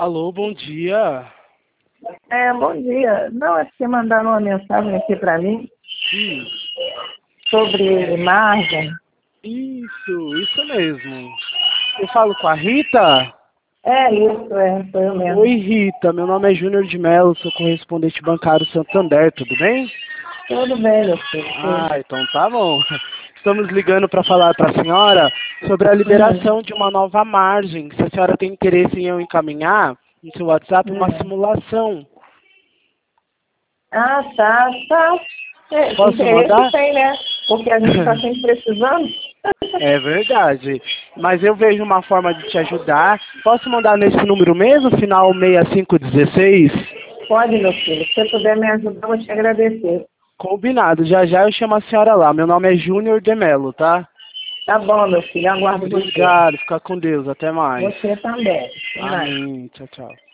Alô, bom dia. Bom dia. Não, é porque mandaram uma mensagem aqui para mim Hum, sobre margem. isso mesmo. Eu falo com a Rita? Sou eu mesmo. Oi, Rita. Meu nome é Júnior de Mello, sou correspondente bancário Santander, tudo bem? Tudo bem, meu filho. Então tá bom. Estamos ligando para falar para a senhora sobre a liberação de uma nova margem. Se a senhora tem interesse em eu encaminhar no seu WhatsApp uma simulação. Tá. Posso mandar? Interesse tem, né? Porque a gente está sempre precisando. É verdade. Mas eu vejo uma forma de te ajudar. Posso mandar nesse número mesmo, final 6516? Pode, meu filho. Se você puder me ajudar, eu vou te agradecer. Combinado. Já já eu chamo a senhora lá. Meu nome é Júnior de Mello, tá? Tá bom, meu filho. Aguardo você. Obrigado. Fica com Deus. Até mais. Você também. Até mais. Amém. Tchau, tchau.